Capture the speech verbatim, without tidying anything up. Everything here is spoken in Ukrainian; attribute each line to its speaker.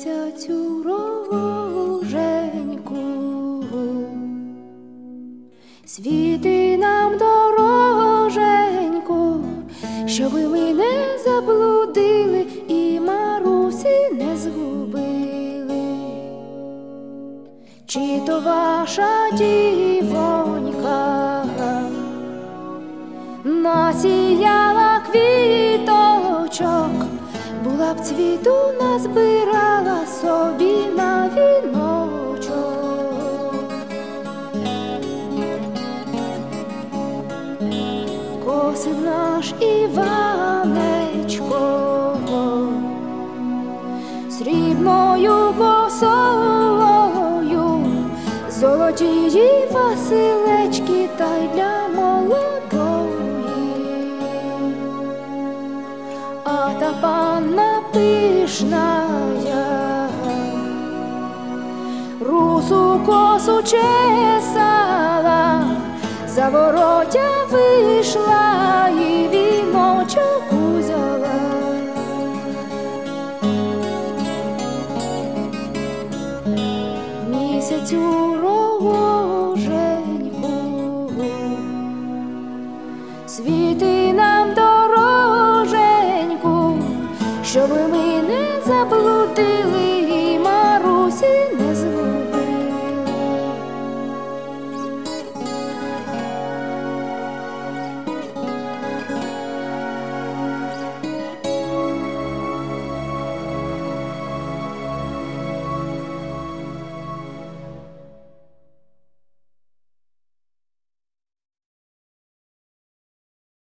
Speaker 1: Місяцю роженьку, світи нам дороженьку, щоби ми не заблудили і Марусі не згубили. Чи то ваша дівонька насіяла квіточок, була б цвіту назбирала собі на віночок. Косив наш Іванечко срібною косою, золотії Василечки та й для молодої. А та панна пишная русу косу чесала, за воротя вийшла і віночок узяла. Місяцю роженьку, світи нам дороженьку, щоби ми